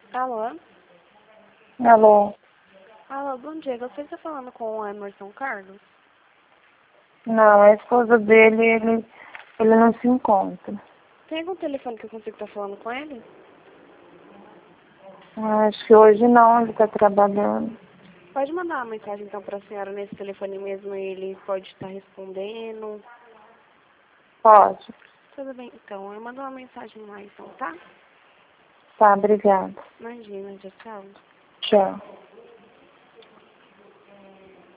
Alô? Alô? Alô, bom dia. Você está falando com o Emerson Carlos? Não, a esposa dele, ele não se encontra. Tem algum telefone que eu consigo estar falando com ele? Acho que hoje não, ele está trabalhando. Pode mandar uma mensagem então para a senhora nesse telefone mesmo e ele pode estar respondendo. Pode. Tudo bem, então. Eu mando uma mensagem lá então, tá? Tá, obrigada. Imagina, tchau. Tchau.